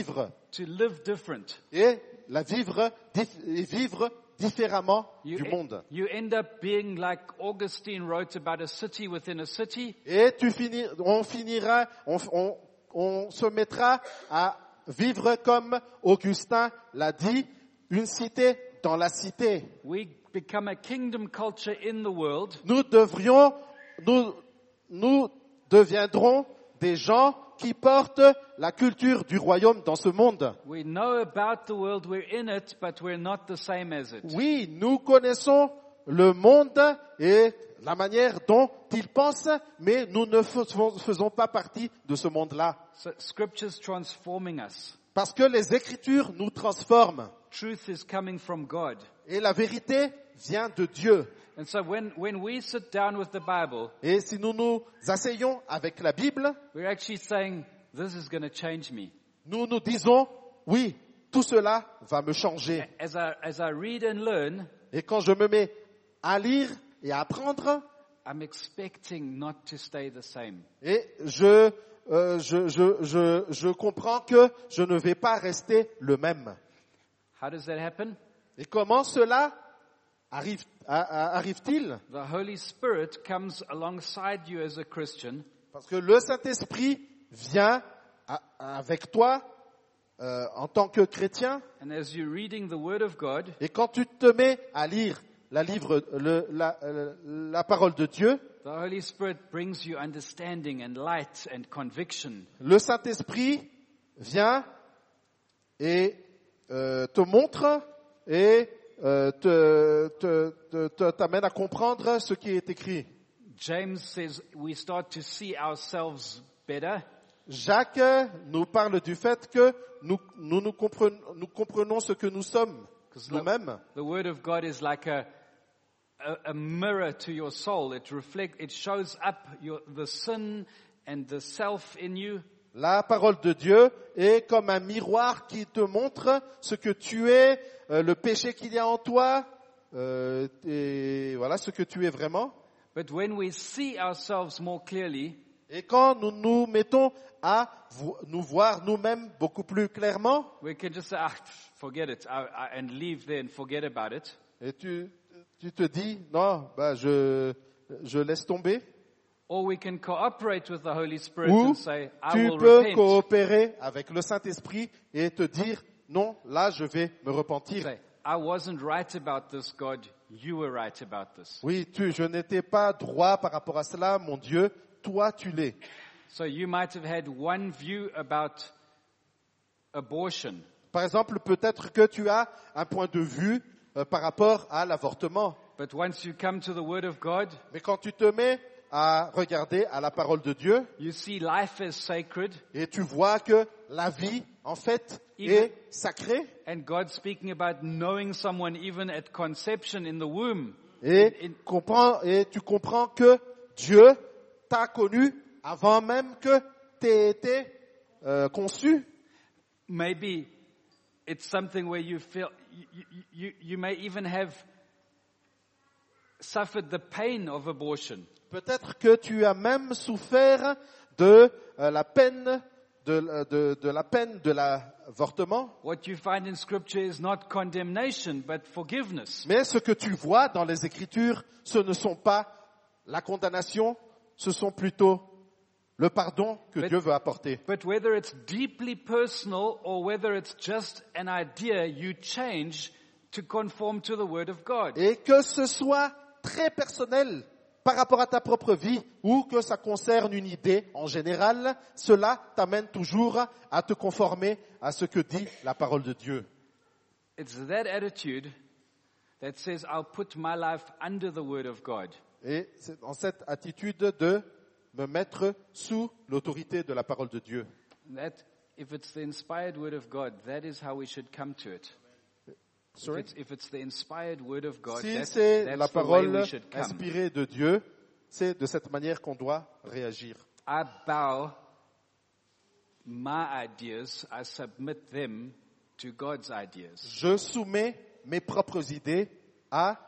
to live different.
et la vivre, dif- et vivre différemment
You,
du
e-
monde.
you end up being like Augustine wrote about a city within a city.
Et tu finis, on finira, on, on, on se mettra à vivre comme Augustin l'a dit, une cité dans la cité.
We become a kingdom culture in the world.
Nous devrions, nous, nous deviendrons des gens qui portent la culture du royaume dans ce monde.
We know about the world, we're in it, but we're not the same as it.
Oui, nous connaissons le monde et la manière dont il pense, mais nous ne faisons, faisons pas partie de ce monde-là.
So scripture's transforming us.
Parce que les Écritures nous transforment
Truth is coming from God.
et la vérité vient de Dieu.
And so when, when we sit down with the Bible,
Et si nous nous asseyons avec la Bible,
we're actually saying, this is going to change me.
nous nous disons, oui, tout cela va me changer.
As I, as I read and learn,
Et quand je me mets à lire et à apprendre,
I'm expecting not to stay the same.
et je, euh, je, je, je, je comprends que je ne vais pas rester le même.
How does that happen?
Et comment cela arrive, a- a- arrive-t-il?
The Holy Spirit comes alongside you as a Christian,
Parce que le Saint-Esprit vient a- avec toi euh, en tant que chrétien,
and as you're reading the Word of God,
et quand tu te mets à lire la, livre, le, la, euh, la parole de Dieu,
the Holy Spirit brings you understanding and light and conviction.
le Saint-Esprit vient et euh, te montre et euh, te, te, te, te- t'amène à comprendre ce qui est écrit.
James says we start to see ourselves better.
Jacques nous parle du fait que nous, nous, nous, comprenons, nous comprenons ce que nous sommes nous-mêmes.
The Word of God is like a, a, a mirror to your soul. It reflects, it shows up your, the sin and the self in you.
La parole de Dieu est comme un miroir qui te montre ce que tu es, euh, le péché qu'il y a en toi, euh, et voilà ce que tu es vraiment.
But when we see ourselves more clearly,
Et quand nous nous mettons à vo- nous voir nous-mêmes beaucoup plus clairement,
we can just say, ah, forget it, I, I, and leave there and forget about it.
et tu, tu te dis, non, bah, je, je laisse tomber.
Or we can cooperate with the Holy Spirit
Ou
and say, I
tu
will
peux
repent.
coopérer avec le Saint-Esprit et te dire, non, là je vais me repentir.
Say, I wasn't right about this, God. You were right about this.
Oui, tu, je n'étais pas droit par rapport à cela, mon Dieu, toi tu l'es.
So you might have had one view about abortion.
Par exemple, peut-être que tu as un point de vue euh, par rapport à l'avortement.
But once you come to the Word of God,
Mais quand tu te mets à regarder à la parole de Dieu,
you see life as sacred,
et tu vois que la vie, en fait,
Even-
est sacrée,
and God speaking about knowing someone even at conception in the womb.
et,
In-
comprends, et tu comprends que Dieu t'a connu avant même que tu aies été euh, conçu.
Maybe it's something where you feel, you, you, you, you may even have suffered the pain of abortion.
Peut-être que tu as même souffert de euh, la peine de, de, de la peine de l'avortement.
What you find in Scripture is not condemnation, but forgiveness.
Mais ce que tu vois dans les Écritures, ce ne sont pas la condamnation, ce sont plutôt le pardon que
Mais-
Dieu veut apporter.
But whether it's deeply personal or whether it's just an idea, you change to conform to the Word of God.
Et que ce soit très personnel par rapport à ta propre vie ou que ça concerne une idée en général, cela t'amène toujours à te conformer à ce que dit la parole de Dieu.
It's that attitude that says, I'll put my life under the Word of God.
Et c'est dans cette attitude de me mettre sous l'autorité de la parole de Dieu.
That, if it's the inspired Word of God, that is how we should come to it. If
Sorry?
it's, if it's the inspired Word of God,
Si
that's,
c'est
that's
la
the way
parole
we should come.
inspirée de Dieu, c'est de cette manière qu'on doit réagir.
I bow my ideas, I submit them to God's ideas.
Je soumets mes propres idées à,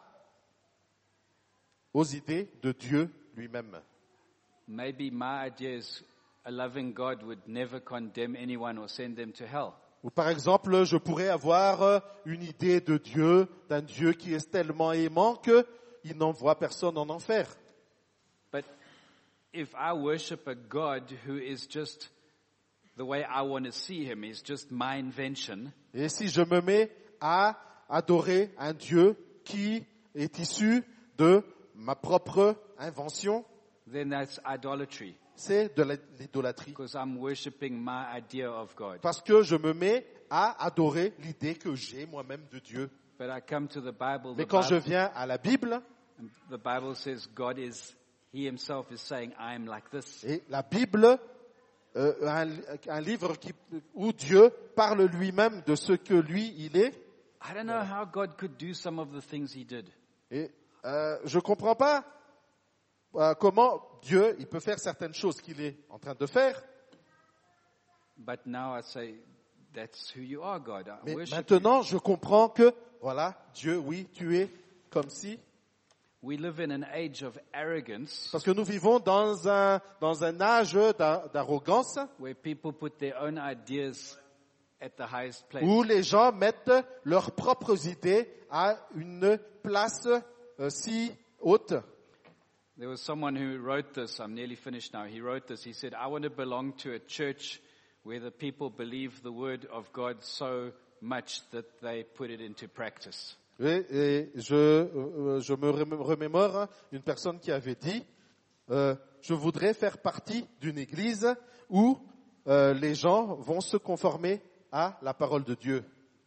aux idées de Dieu lui-même.
Maybe my ideas, a loving God would never condemn anyone or send them to hell.
Ou par exemple, je pourrais avoir euh, une idée de Dieu, d'un Dieu qui est tellement aimant qu'il n'envoie personne en enfer.
But if I worship a God who is just the way I want to see him, is just my invention,
Et si je me mets à adorer un Dieu qui est issu de ma propre invention,
then that's idolatry.
c'est de l'idolâtrie.
Because I'm worshiping my idea of God.
Parce que je me mets à adorer l'idée que j'ai moi-même de Dieu.
But I come to the Bible,
Mais
the
quand je
Bible,
viens à la Bible,
the Bible says God is, he himself is saying, I am like this.
et la Bible, euh, un, un livre qui, où Dieu parle lui-même de ce que lui, il est,
I don't know how God could do some of the things he did.
et euh, je ne comprends pas euh, comment Dieu il peut faire certaines choses qu'il est en train de faire.
But now I say, that's who you are, God. I
Mais
worship
maintenant, je comprends que, voilà, Dieu, oui, tu es comme si.
you. We live in an age of arrogance
Parce que nous vivons dans un, dans un âge d'a- d'arrogance
where people put their own ideas at the highest place.
où les gens mettent leurs propres idées à une place euh, si haute.
There was someone who wrote this. I'm nearly finished now. He wrote this. He said, I want to belong to a church where the people believe the word of God so much that they put it into practice.
Et, et je, euh, je me remé- remémore hein, une personne qui avait dit, euh, je voudrais faire partie d'une église où euh, les gens vont se conformer à la parole de Dieu.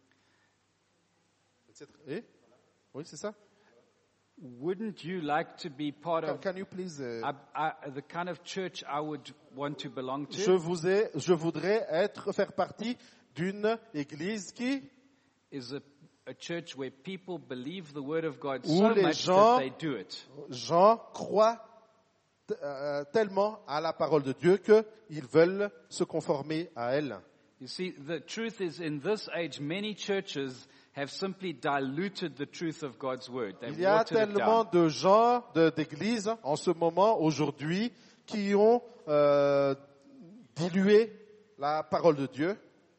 Et? Oui, c'est ça.
Wouldn't you like to be part
Can,
of
can you please, uh,
I, I, the kind of church I would want to belong to?
je, vous ai, je voudrais être, faire partie d'une église qui,
Is a, a church where people believe the word of God
Où
so
les
much
gens-
that they do it.
gens croient t- euh, tellement à la parole de Dieu qu'ils veulent se conformer à elle.
You see, the truth is in this age, many churches have simply diluted the truth of God's word. They've
Il y a
watered it
tellement
down.
de gens, de- d'églises, en ce moment, aujourd'hui, qui ont euh, dilué la parole de Dieu.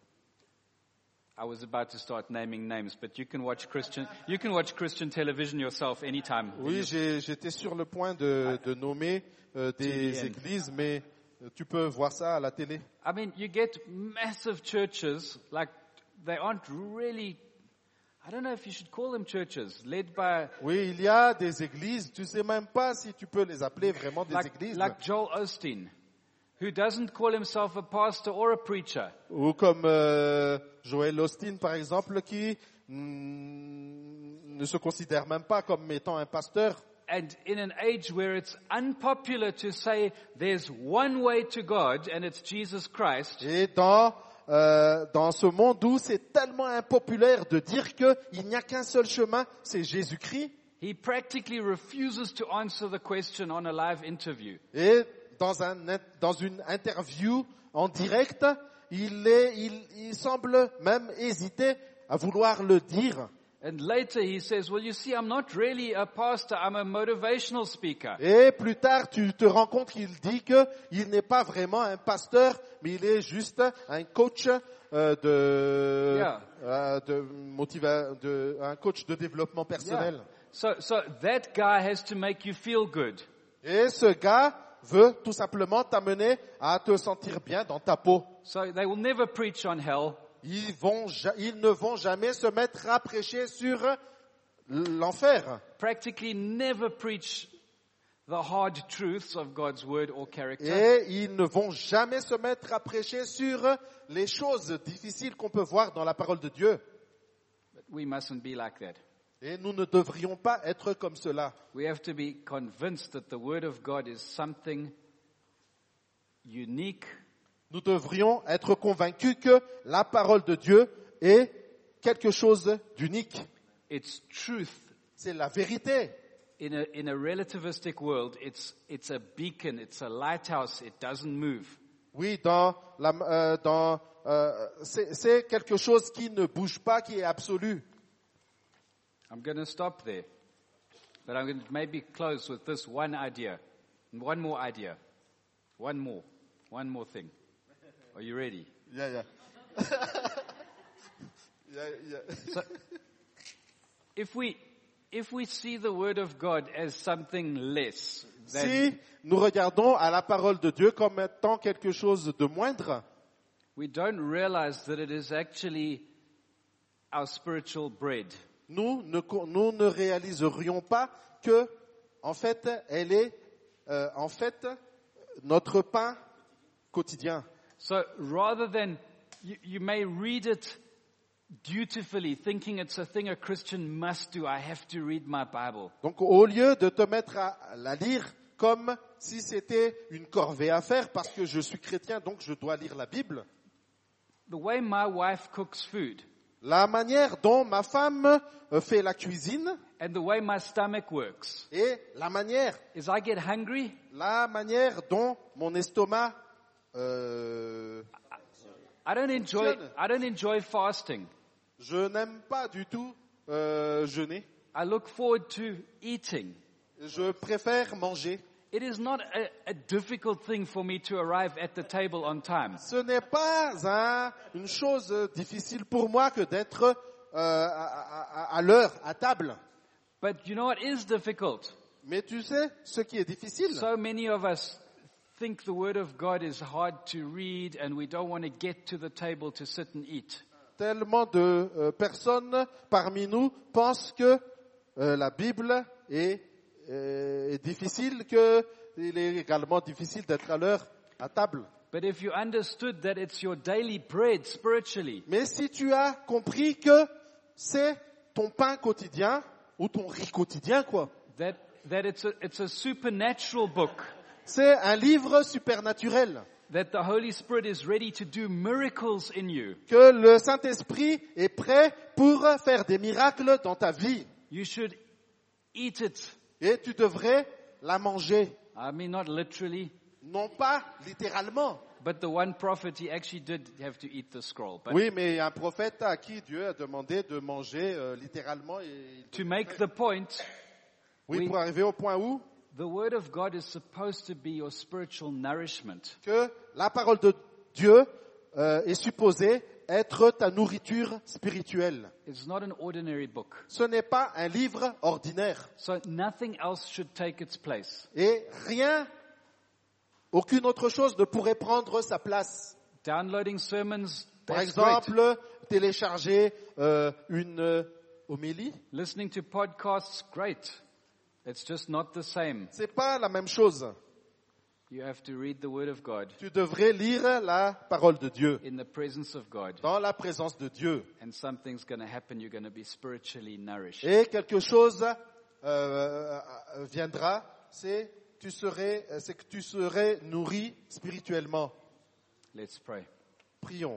I was about to start naming names, but you can watch Christian, you can watch Christian television yourself anytime.
Oui, j'ai- j'étais sur le point de, de nommer euh, des
T V N.
églises, mais euh, tu peux voir ça à la télé.
I mean, you get massive churches, like, they aren't really, I don't know if you should call them churches, led by,
Oui, il y a des églises, tu sais même pas si tu peux les appeler vraiment des
like,
églises.
like Joel Osteen, who doesn't call himself a pastor or a preacher.
Ou comme euh, Joel Osteen, par exemple, qui mm, ne se considère même pas comme étant un pasteur.
And in an age where it's unpopular to say there's one way to God and it's Jesus Christ,
Et dans, euh, dans ce monde où c'est tellement impopulaire de dire qu'il n'y a qu'un seul chemin, c'est Jésus-Christ.
he practically refuses to answer the question on a live interview.
Et dans, un, dans une interview en direct, il, est, il, il semble même hésiter à vouloir le dire.
And later he says, well, you see, I'm not really a pastor, I'm a motivational speaker.
Et plus tard, tu te rends compte qu'il dit qu'il n'est pas vraiment un pasteur, mais il est juste un coach euh, de,
Yeah.
euh, de, motiva, de, un coach de développement personnel.
Yeah. So, so that guy has to make you feel good.
Et ce gars veut tout simplement t'amener à te sentir bien dans ta peau.
So they will never preach on hell.
Ils, vont, ja- ils ne vont jamais se mettre à prêcher sur l'enfer.
Practically never preach the hard truths of God's word or character.
Et ils ne vont jamais se mettre à prêcher sur les choses difficiles qu'on peut voir dans la parole de Dieu.
But we mustn't be like that.
Et nous ne devrions pas être comme cela.
We have to be convinced that the word of God is something unique,
Nous devrions être convaincus que la parole de Dieu est quelque chose d'unique.
it's truth.
C'est la vérité.
In a, in a relativistic world, it's, it's a beacon, it's a lighthouse, it doesn't move.
Oui, dans la, euh, dans, euh, c'est, c'est quelque chose qui ne bouge pas, qui est absolu.
I'm going to stop there. But I'm going to maybe close with this one idea. And one more idea. One more. One more thing. Are you ready?
Yeah, yeah. Il y a- il y a-
So, if we if we see the Word of God as something less than,
Si nous regardons à la parole de Dieu comme étant quelque chose de moindre,
we don't realize that it is actually our spiritual bread.
nous ne, co- nous ne réaliserions pas que, en fait, elle est, euh, en fait, notre pain quotidien.
So rather than you, you may read it dutifully, thinking it's a thing a Christian must do. I have to read my Bible.
Donc, au lieu de te mettre à la lire comme si c'était une corvée à faire, parce que je suis chrétien, donc je dois lire la Bible,
The way my wife cooks food
la manière dont ma femme euh, fait la cuisine
and the way my stomach works
et la manière,
is I get hungry,
la manière dont mon estomac euh,
I don't enjoy I don't enjoy fasting.
je n'aime pas du tout euh, jeûner.
I look forward to eating.
Je préfère manger.
It is not a, a difficult thing for me to arrive at the table on time.
Ce n'est pas un- une chose difficile pour moi que d'être euh, à, à- à l'heure, à table.
But you know what is difficult?
Mais tu sais, ce qui est difficile,
So many of us think the Word of God is hard to read and we don't want to get to the table to sit and eat.
tellement de euh, personnes parmi nous pensent que euh, la Bible est, euh, est difficile, qu'il est également difficile d'être à l'heure à table.
But if you understood that it's your daily bread spiritually,
Mais si tu as compris que c'est ton pain quotidien, ou ton riz quotidien, quoi,
that, that it's, a, it's a supernatural book,
c'est un livre supernaturel,
that the Holy Spirit is ready to do miracles in you,
que le Saint-Esprit est prêt pour faire des miracles dans ta vie.
you should eat it.
Et tu devrais la manger.
I mean, not literally,
Non pas littéralement.
but the one prophet, he actually did have to eat the scroll. But
Oui, mais un prophète à qui Dieu a demandé de manger euh, littéralement. Et...
to make the point,
Oui,
Oui.
pour arriver au point où
the Word of God is supposed to be your spiritual nourishment.
que la parole de Dieu euh, est supposée être ta nourriture spirituelle.
It's not an ordinary book.
Ce n'est pas un livre ordinaire.
So nothing else should take its place.
Et rien, aucune autre chose ne pourrait prendre sa place.
Downloading sermons,
Par
that's great.
exemple, télécharger euh, une euh, homélie,
Listening to podcasts, great. It's just not the same.
c'est pas la même chose.
You have to read the Word of God
Tu devrais lire la parole de Dieu,
in the presence of God.
dans la présence de Dieu.
And something's going to happen. You're going to be spiritually nourished.
Et quelque chose euh, viendra, c'est tu serais, c'est que tu serais nourri spirituellement.
Let's pray.
Prions.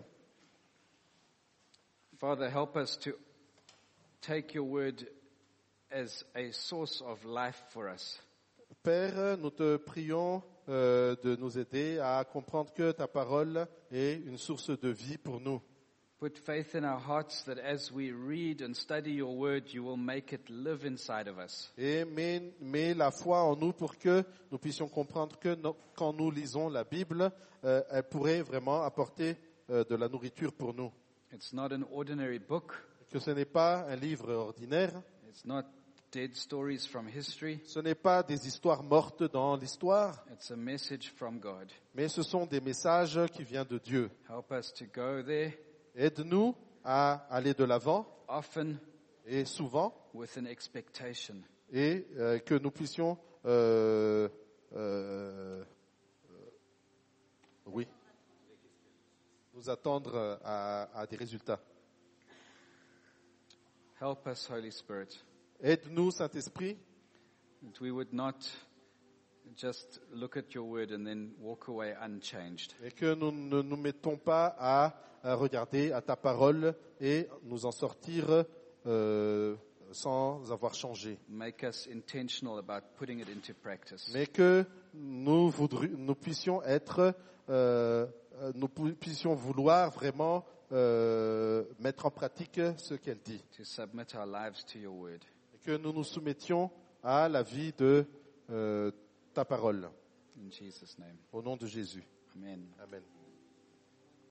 Father, help us to take your Word as a source of life for us.
Père, nous te prions euh, de nous aider à comprendre que ta parole est une source de vie pour nous.
Put faith in our hearts that as we read and study your Word, you will make it live inside of us.
Et mets, mets la foi en nous pour que nous puissions comprendre que no- quand nous lisons la Bible, euh, elle pourrait vraiment apporter euh, de la nourriture pour nous.
It's not an ordinary book.
Que ce n'est pas un livre ordinaire,
It's not dead stories from history.
ce n'est pas des histoires mortes dans l'histoire,
It's a message from God.
mais ce sont des messages qui viennent de Dieu.
Help us to go there
Aide-nous à aller de l'avant
often
et souvent,
with an expectation.
et euh, que nous puissions, euh, euh, euh, oui, nous attendre à, à des résultats.
Help us, Holy Spirit,
Aide-nous, Saint-Esprit,
that we would not just look at your word and then walk away unchanged.
et que nous ne nous mettons pas à, à regarder à ta parole et nous en sortir euh, sans avoir changé.
Make us intentional about putting it into practice.
Mais que nous, voudri- nous puissions être, euh, euh, nous pu- puissions vouloir vraiment euh, mettre en pratique ce qu'elle dit.
To submit our lives to your word.
Et que nous nous soumettions à la vie de euh, ta parole.
In Jesus' name.
Au nom de Jésus.
Amen.
Amen.